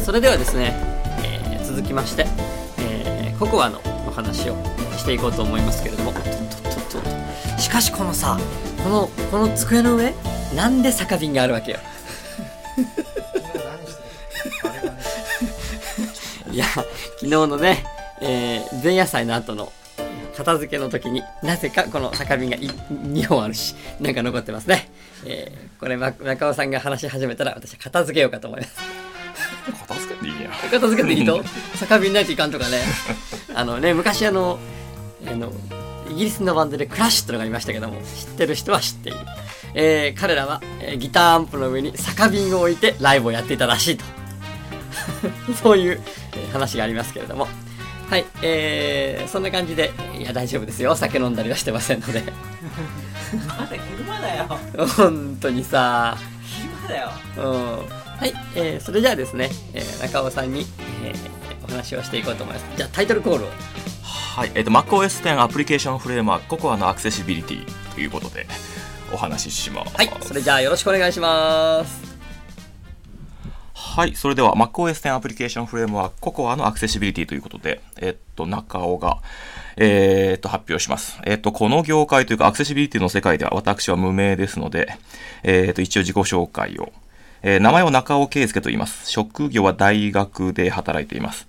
それではですね、続きまして、ココアのお話をしていこうと思いますけれども、しかしこのさ、この机の上、なんで酒瓶があるわけよ。いや、昨日のね、前夜祭の後の片付けの時になぜかこの酒瓶が2本あるし、なんか残ってますね。これ中尾さんが話し始めたら私は片付けようかと思います。 片付けていいや。 片付けていいと酒瓶ないといかんとかね。昔イギリスのバンドでクラッシュってのがいましたけども、知ってる人は知っている。彼らは、ギターアンプの上に酒瓶を置いてライブをやっていたらしいと。そういう、話がありますけれども。はい、そんな感じで、いや大丈夫ですよ。酒飲んだりはしてませんので。 まだ昼間だよ。 本当にさ。 昼間だよ。 はい、それじゃあですね、中尾さんに、お話をしていこうと思います。じゃあタイトルコールを。 はい、MacOS X アプリケーションフレームワーク Cocoa のアクセシビリティということでお話しします。 はい、それじゃあよろしくお願いします。 はい、それでは MacOS X アプリケーションフレームワーク Cocoa のアクセシビリティということで、中尾が、発表します。この業界というかアクセシビリティの世界では私は無名ですので、一応自己紹介を。名前は中尾圭介と言います。職業は大学で働いています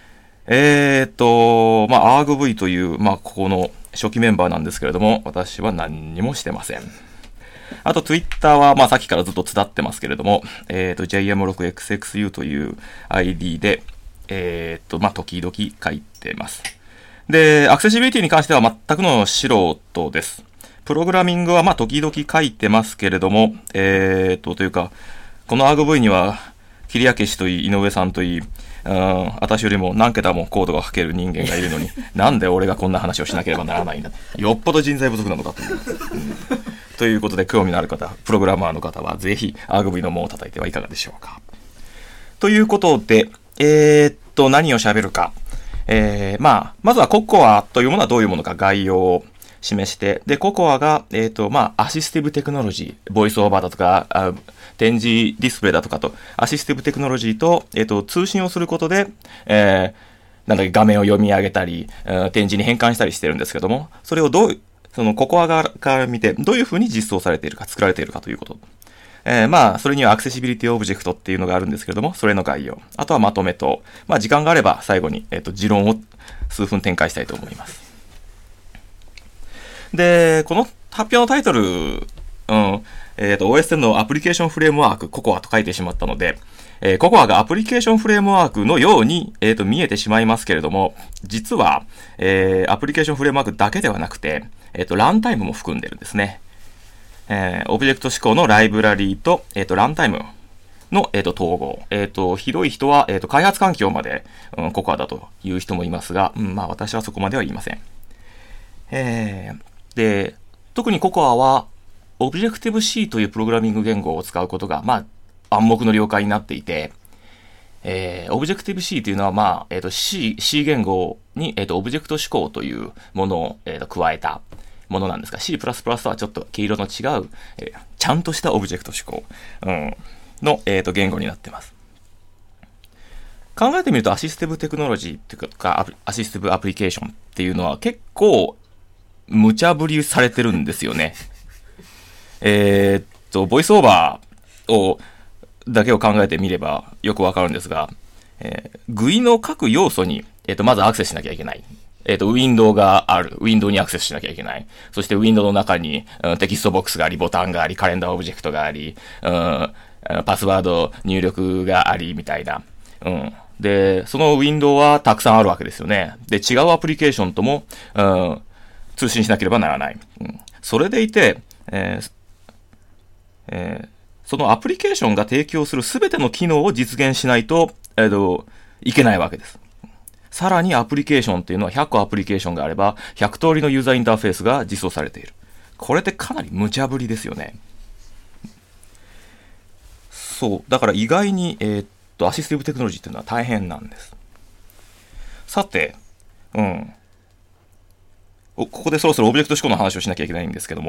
。ARGV という、ここの初期メンバーなんですけれども、私は何にもしてません。あと、Twitter は、さっきからずっと伝ってますけれども、JM6XXU という ID で、時々書いてます。で、アクセシビリティに関しては全くの素人です。プログラミングは、時々書いてますけれども、というか、この ARGV には、桐谷氏といい、井上さんといい、私よりも何桁もコードが書ける人間がいるのに、なんで俺がこんな話をしなければならないんだ。よっぽど人材不足なのかと思います。ということで、興味のある方、プログラマーの方は、ぜひ、ARGV の門を叩いてはいかがでしょうか。ということで、何を喋るか。まずは Cocoa というものはどういうものか概要を示して、で、Cocoa が、アシスティブテクノロジー、ボイスオーバーだとか、展示ディスプレイだとかと、アシスティブテクノロジーと、通信をすることで、画面を読み上げたり、展示に変換したりしてるんですけども、それをそのCocoa側から見て、どういうふうに実装されているか、作られているかということ。それにはアクセシビリティオブジェクトっていうのがあるんですけれども、それの概要。あとはまとめと、時間があれば最後に、持論を数分展開したいと思います。で、この発表のタイトル、OS X のアプリケーションフレームワーク、Cocoa と書いてしまったので、Cocoa がアプリケーションフレームワークのように、見えてしまいますけれども、実は、アプリケーションフレームワークだけではなくて、ランタイムも含んでるんですね。オブジェクト指向のライブラリーと、ランタイムの、統合。広い人は、開発環境まで、Cocoa だという人もいますが、私はそこまでは言いません。で、特にCocoaは、Objective-C というプログラミング言語を使うことが、暗黙の了解になっていて、Objective-C というのは、C 言語に、オブジェクト指向というものを、加えたものなんですが、C++ とはちょっと毛色の違う、ちゃんとしたオブジェクト指向、の、言語になっています。考えてみると、アシスティブテクノロジーっていうか、アシスティブアプリケーションっていうのは結構、無茶ぶりされてるんですよね。ボイスオーバーだけを考えてみればよくわかるんですが、GUI の各要素に、まずアクセスしなきゃいけない。ウィンドウがある。ウィンドウにアクセスしなきゃいけない。そしてウィンドウの中に、テキストボックスがあり、ボタンがあり、カレンダーオブジェクトがあり、パスワード入力があり、みたいな。で、そのウィンドウはたくさんあるわけですよね。で、違うアプリケーションとも、通信しなければならない。それでいて、そのアプリケーションが提供するすべての機能を実現しないと、いけないわけです。さらにアプリケーションっていうのは100個アプリケーションがあれば100通りのユーザーインターフェースが実装されている。これってかなり無茶ぶりですよね。そう。だから意外に、アシスティブテクノロジーっていうのは大変なんです。さて、ここでそろそろオブジェクト指向の話をしなきゃいけないんですけども、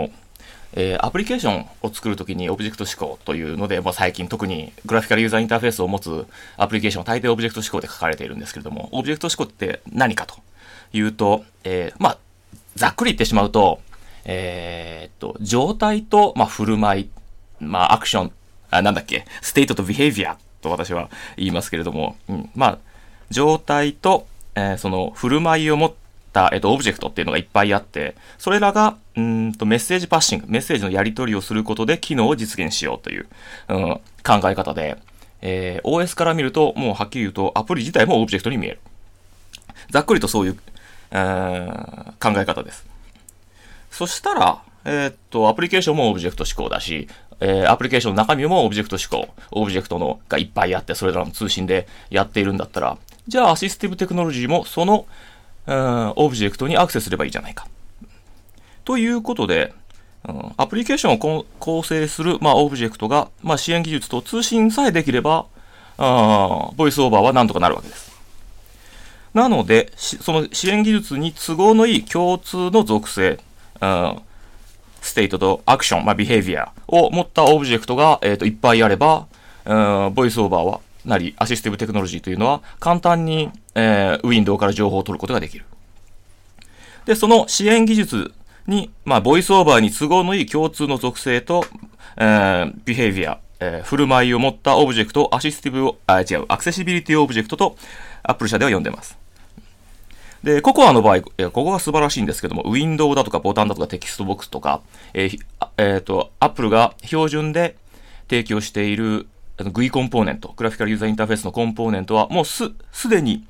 アプリケーションを作るときにオブジェクト思考というので、最近特にグラフィカルユーザーインターフェースを持つアプリケーションは大抵オブジェクト思考で書かれているんですけれども、オブジェクト思考って何かというと、ざっくり言ってしまうと、状態と、振る舞い、アクション、ステートとビヘイビアと私は言いますけれども、状態と、その振る舞いを持ったオブジェクトっていうのがいっぱいあって、それらが、メッセージパッシング、メッセージのやり取りをすることで機能を実現しようという、考え方で、OS から見ると、もうはっきり言うと、アプリ自体もオブジェクトに見える。ざっくりとそういう、考え方です。そしたら、アプリケーションもオブジェクト思考だし、アプリケーションの中身もオブジェクト思考、オブジェクトのがいっぱいあって、それらの通信でやっているんだったら、じゃあアシスティブテクノロジーもその、オブジェクトにアクセスすればいいじゃないか。ということで、アプリケーションを構成する、オブジェクトが、支援技術と通信さえできれば、ボイスオーバーはなんとかなるわけです。なので、その支援技術に都合のいい共通の属性、ステートとアクション、ビヘイビアを持ったオブジェクトが、いっぱいあれば、ボイスオーバーは、アシスティブテクノロジーというのは簡単に、ウィンドウから情報を取ることができる。で、その支援技術に、ボイスオーバーに都合のいい共通の属性と、ビヘイビア、振る舞いを持ったオブジェクトをアクセシビリティオブジェクトと Apple 社では呼んでます。で、ココアの場合、ここが素晴らしいんですけども、ウィンドウだとかボタンだとかテキストボックスとか、Apple が標準で提供しているGUI コンポーネント、グラフィカルユーザーインターフェースのコンポーネントは、もうすでに、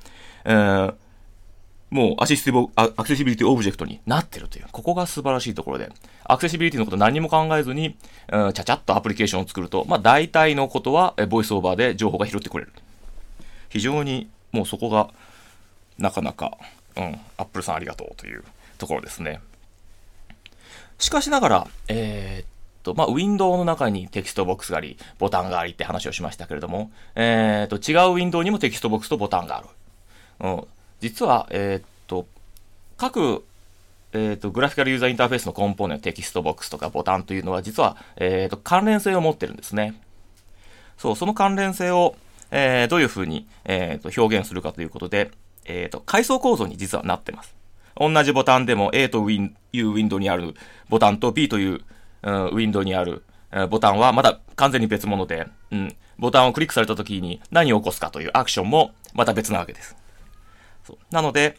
もうアクセシビリティオブジェクトになってるという、ここが素晴らしいところで、アクセシビリティのこと何も考えずに、ちゃちゃっとアプリケーションを作ると、大体のことは、ボイスオーバーで情報が拾ってくれる。非常に、もうそこが、なかなか、Apple さんありがとうというところですね。しかしながら、ウィンドウの中にテキストボックスがあり、ボタンがありって話をしましたけれども、違うウィンドウにもテキストボックスとボタンがある。実は、各、グラフィカルユーザーインターフェースのコンポーネント、テキストボックスとかボタンというのは、実は、関連性を持ってるんですね。その関連性を、どういうふうに、表現するかということで、階層構造に実はなってます。同じボタンでも A というウィンドウにあるボタンと B というウィンドウにあるボタンはまだ完全に別物で、ボタンをクリックされた時に何を起こすかというアクションもまた別なわけです。なので、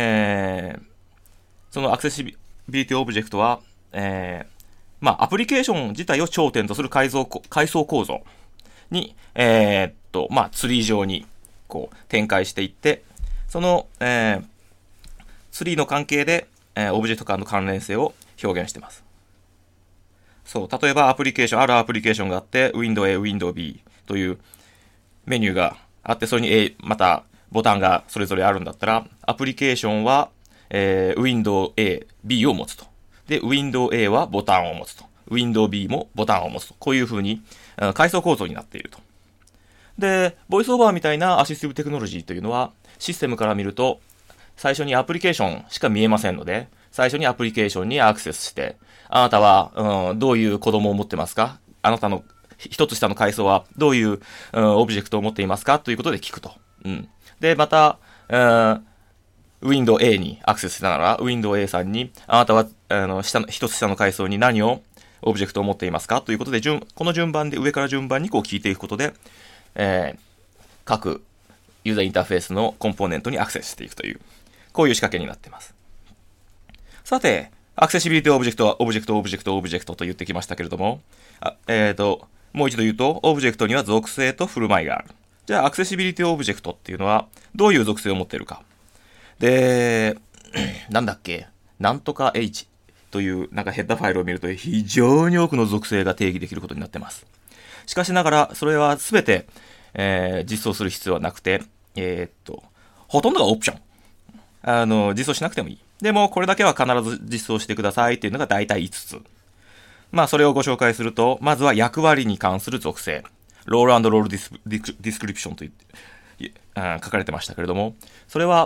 そのアクセシビリティオブジェクトは、アプリケーション自体を頂点とする階層構造に、ツリー上にこう展開していって、その、ツリーの関係で、オブジェクト間の関連性を表現しています。例えばあるアプリケーションがあって、Window A、Window B というメニューがあって、それに A、またボタンがそれぞれあるんだったら、アプリケーションは、Window A、B を持つと。で、Window A はボタンを持つと。Window B もボタンを持つと。こういう風に、階層構造になっていると。で、ボイスオーバーみたいなアシスティブテクノロジーというのは、システムから見ると、最初にアプリケーションしか見えませんので、最初にアプリケーションにアクセスして、あなたは、どういう子供を持ってますか？あなたの一つ下の階層はどういう、オブジェクトを持っていますか？ということで聞くと。で、また、Window A にアクセスしたなら、Window A さんに、あなたは、一つ下の階層に何を、オブジェクトを持っていますか？ということで、この順番で、上から順番にこう聞いていくことで、各ユーザーインターフェースのコンポーネントにアクセスしていくという、こういう仕掛けになっています。さて、アクセシビリティオブジェクトはオブジェクトと言ってきましたけれども、もう一度言うと、オブジェクトには属性と振る舞いがある。じゃあ、アクセシビリティオブジェクトっていうのは、どういう属性を持っているか。で、なんとか H というヘッダーファイルを見ると非常に多くの属性が定義できることになっています。しかしながら、それはすべて、実装する必要はなくて、ほとんどがオプション。実装しなくてもいい。でも、これだけは必ず実装してくださいっていうのが大体5つ。それをご紹介すると、まずは役割に関する属性。ロールディスクリプションと書かれてましたけれども、それは、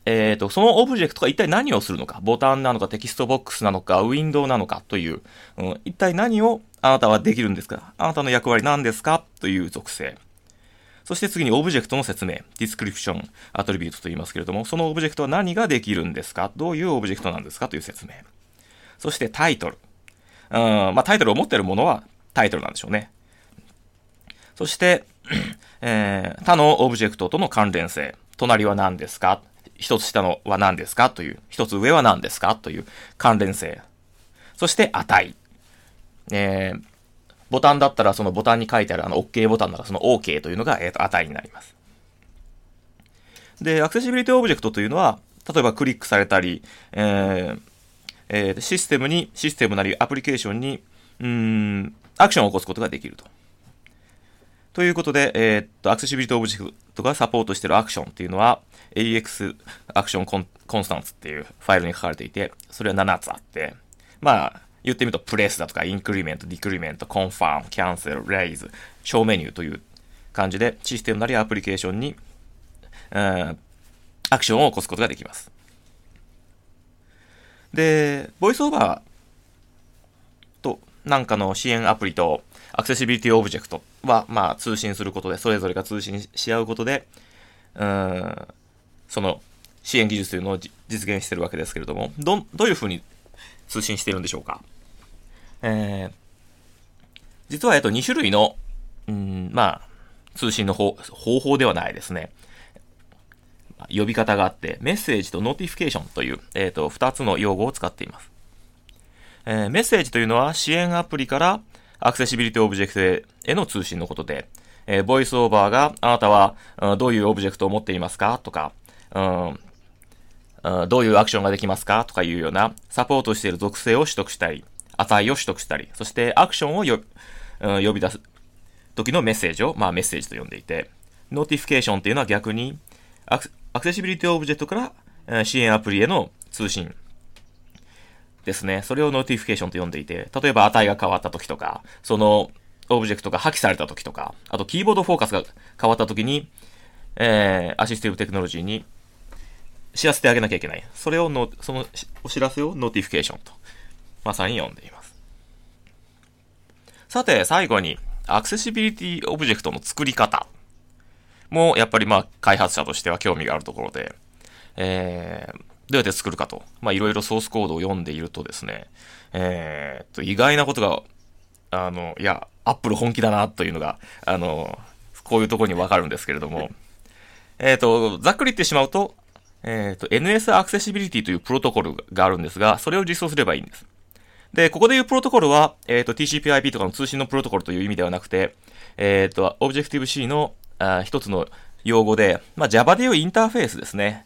そのオブジェクトが一体何をするのか、ボタンなのかテキストボックスなのかウィンドウなのかという、一体何をあなたはできるんですか、あなたの役割何ですかという属性。そして次にオブジェクトの説明、ディスクリプション、アトリビュートと言いますけれども、そのオブジェクトは何ができるんですか、どういうオブジェクトなんですかという説明。そしてタイトル。タイトルを持っているものはタイトルなんでしょうね。そして、他のオブジェクトとの関連性。隣は何ですか、一つ下のは何ですかという、一つ上は何ですかという関連性。そして値。ボタンだったらそのボタンに書いてあるOK ボタンならその OK というのが、値になります。で、アクセシビリティオブジェクトというのは、例えばクリックされたり、システムなりアプリケーションに、アクションを起こすことができると。ということで、アクセシビリティオブジェクトがサポートしているアクションっていうのは、AX アクションコンスタンツっていうファイルに書かれていて、それは7つあって、言ってみると、プレスだとか、インクリメント、ディクリメント、コンファーム、キャンセル、レイズ、小メニューという感じで、システムなりアプリケーションに、アクションを起こすことができます。で、ボイスオーバーとなんかの支援アプリとアクセシビリティオブジェクトは、通信することで、それぞれが通信し合うことで、その支援技術というのを実現しているわけですけれども、どういうふうに通信しているんでしょうか。実は、2種類の、通信の方法ではないですね。呼び方があって、メッセージとノーティフィケーションという、2つの用語を使っています。メッセージというのは支援アプリからアクセシビリティオブジェクトへの通信のことで、ボイスオーバーがあなたはどういうオブジェクトを持っていますかとか、どういうアクションができますかとかいうようなサポートしている属性を取得したり、値を取得したり、そしてアクションを呼び出す時のメッセージを、メッセージと呼んでいて、ノーティフィケーションっていうのは逆にアクセシビリティオブジェクトから支援アプリへの通信ですね。それをノーティフィケーションと呼んでいて、例えば値が変わった時とか、そのオブジェクトが破棄された時とか、あとキーボードフォーカスが変わった時に、アシスティブテクノロジーに知らせてあげなきゃいけない。そのお知らせをノーティフィケーションと、まさに呼んでいます。さて、最後に、アクセシビリティオブジェクトの作り方も、やっぱり開発者としては興味があるところで、どうやって作るかと、いろいろソースコードを読んでいるとですね、意外なことが、アップル本気だなというのが、こういうところにわかるんですけれども、ざっくり言ってしまうと、NS アクセシビリティというプロトコルがあるんですが、それを実装すればいいんです。で、ここでいうプロトコルは、TCP/IP とかの通信のプロトコルという意味ではなくて、Objective-C の一つの用語で、Java でいうインターフェースですね。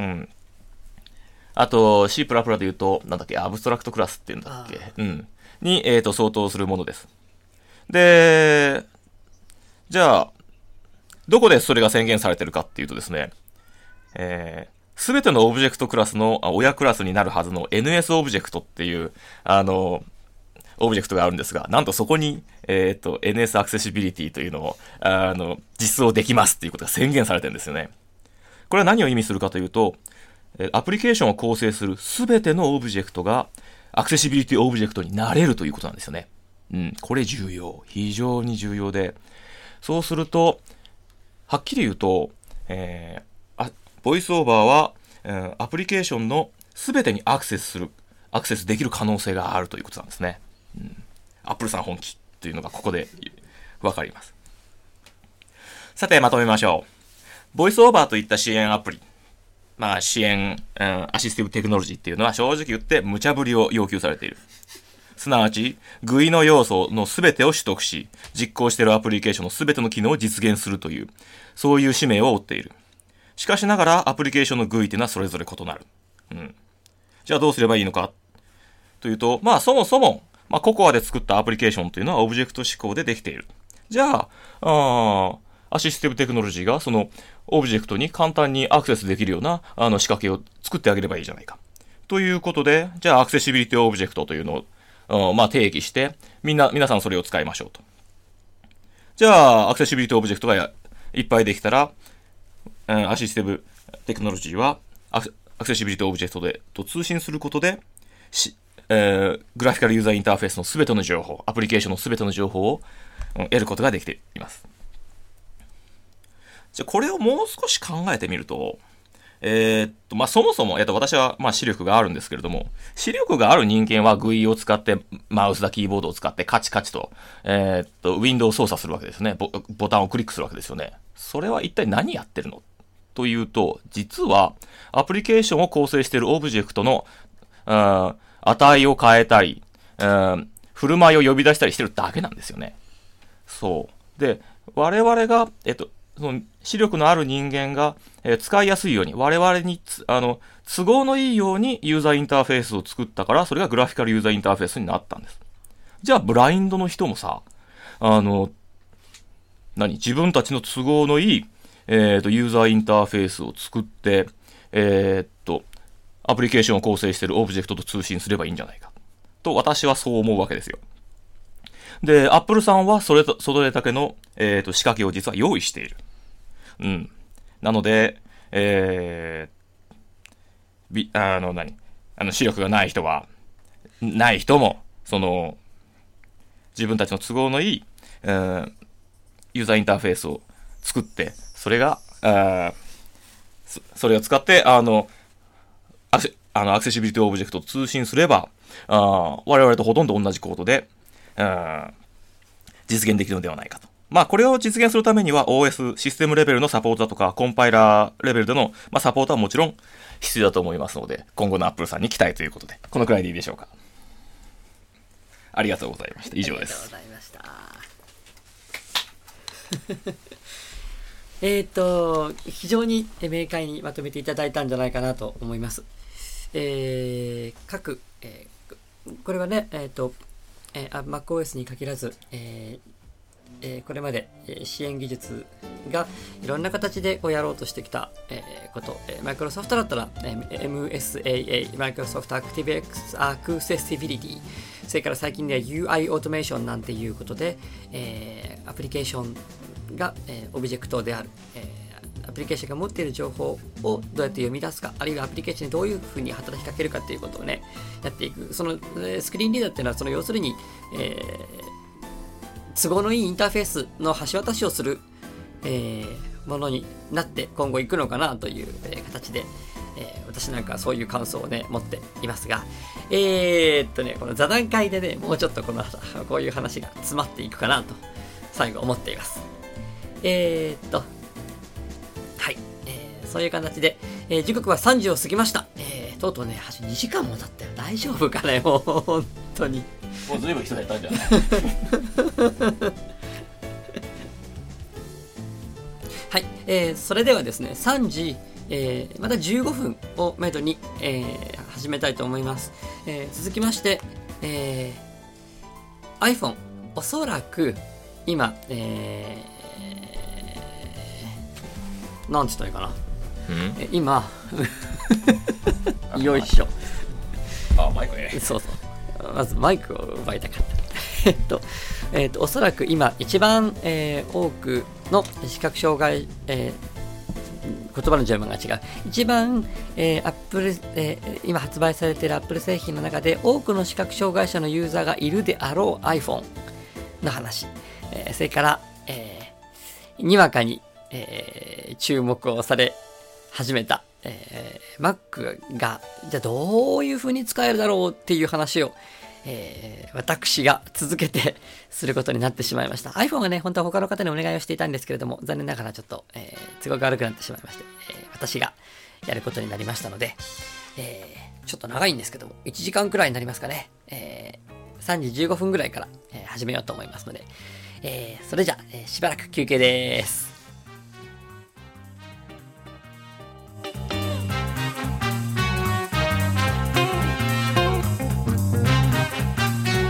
あと、C++ で言うと、アブストラクトクラスっていうんだっけに、相当するものです。で、じゃあ、どこでそれが宣言されてるかっていうとですね、すべてのオブジェクトクラスの親クラスになるはずの NS オブジェクトっていう、オブジェクトがあるんですが、なんとそこに、NS アクセシビリティというのを、実装できますっていうことが宣言されてるんですよね。これは何を意味するかというと、アプリケーションを構成するすべてのオブジェクトがアクセシビリティオブジェクトになれるということなんですよね。これ重要。非常に重要で、そうすると、はっきり言うと、ボイスオーバーは、アプリケーションのすべてにアクセスできる可能性があるということなんですね。アップルさん本気というのがここでわかります。さて、まとめましょう。ボイスオーバーといった支援アプリ、支援、アシスティブテクノロジーっていうのは正直言って無茶ぶりを要求されている。すなわち、GUI の要素のすべてを取得し、実行しているアプリケーションのすべての機能を実現するという、そういう使命を負っている。しかしながら、アプリケーションの GUI というのはそれぞれ異なる。じゃあどうすればいいのかというと、そもそも、COCOA で作ったアプリケーションというのはオブジェクト指向でできている。じゃあ、アシスティブテクノロジーがそのオブジェクトに簡単にアクセスできるような仕掛けを作ってあげればいいじゃないか。ということで、じゃあアクセシビリティオブジェクトというのを定義して、皆さんそれを使いましょうと。じゃあ、アクセシビリティオブジェクトがいっぱいできたら、アシスティブテクノロジーはアクセシビリティオブジェクトでと通信することで、グラフィカルユーザーインターフェースのすべての情報、アプリケーションのすべての情報を、得ることができています。じゃあこれをもう少し考えてみると、そもそも、私は、視力があるんですけれども、視力がある人間は GUI を使って、マウスだキーボードを使ってカチカチと、ウィンドウを操作するわけですね。ボタンをクリックするわけですよね。それは一体何やってるのというと、実は、アプリケーションを構成しているオブジェクトの、値を変えたり、振る舞いを呼び出したりしてるだけなんですよね。そう。で、我々が、その視力のある人間が、使いやすいように、我々に都合のいいようにユーザーインターフェースを作ったから、それがグラフィカルユーザーインターフェースになったんです。じゃあ、ブラインドの人もさ、自分たちの都合のいい、ユーザーインターフェースを作って、アプリケーションを構成しているオブジェクトと通信すればいいんじゃないか。と、私はそう思うわけですよ。で、Apple さんはそれだけの、仕掛けを実は用意している。なので、視力がない人も、自分たちの都合のいい、ユーザーインターフェースを作って、それを使って、アクセシビリティオブジェクトと通信すれば、我々とほとんど同じコードで、実現できるのではないかと。これを実現するためには OS、システムレベルのサポートだとか、コンパイラーレベルでの、サポートはもちろん必要だと思いますので、今後の Apple さんに期待ということで、このくらいでいいでしょうか。ありがとうございました。以上です。 ありがとうございました。非常に明快にまとめていただいたんじゃないかなと思います。これはね、MacOS に限らず、これまで支援技術がいろんな形でやろうとしてきたこと、マイクロソフトだったら、MSAA、Microsoft Accessibility、それから最近では UI オートメーションなんていうことで、アプリケーションが、オブジェクトである、アプリケーションが持っている情報をどうやって読み出すか、あるいはアプリケーションにどういうふうに働きかけるかということをね、やっていく。そのスクリーンリーダーっていうのは、要するに、都合のいいインターフェースの橋渡しをする、ものになって今後行くのかなという、形で、私なんかそういう感想をね持っていますが、この座談会でねもうちょっとこういう話が詰まっていくかなと最後思っています。はい、そういう形で、時刻は3時を過ぎました。とうとうね2時間も経ったよ。大丈夫かねもう本当に。 もう随分人減ったんじゃない？ はい、それではですね3時、また15分をめどに、始めたいと思います。続きまして、iPhone おそらく今、なんて言ったらいいかな、今よいしょ。 マイクね。 そうそう。まずマイクを奪いたかった。おそらく今一番、多くの視覚障害、言葉の順番が違う。一番、Apple、今発売されている Apple 製品の中で多くの視覚障害者のユーザーがいるであろう iPhone の話。それから、にわかに、注目をされ始めた、Mac がじゃあどういう風に使えるだろうっていう話を、私が続けてすることになってしまいました。 iPhone がね本当は他の方にお願いをしていたんですけれども、残念ながらちょっと、都合が悪くなってしまいまして、私がやることになりましたので、ちょっと長いんですけども1時間くらいになりますかね。3時15分ぐらいから、始めようと思いますので、それじゃ、しばらく休憩です。